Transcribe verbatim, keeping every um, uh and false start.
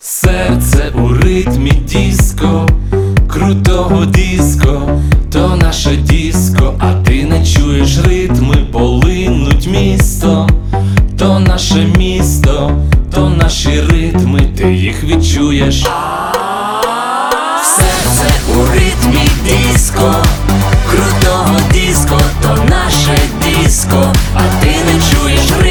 Серце у ритмі диско, крутого диско, то наше диско, а ти не чуєш ритми, полинуть місто, то наше місто, то наші ритми, ти їх відчуєш. Серце у ритмі диско, крутого диско, то наше диско, а ти не чуєш ритми.